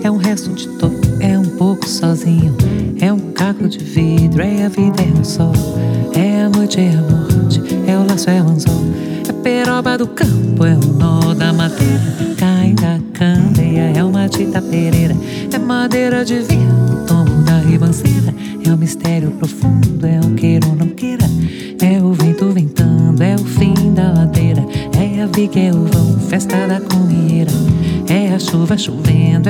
é um resto de todo, é um pouco sozinho, é um caco de vidro, é a vida, é o sol, é a morte, é o laço, é o anzol, é peroba do campo, é o nó da madeira, cai da candeia, é uma tita pereira, é madeira de vinho, tombo da ribanceira, é um mistério profundo, é um queira ou não queira, é o vento ventando, é o fim da ladeira, é a viga, é o vão, festa da comieira, é a chuva chovendo,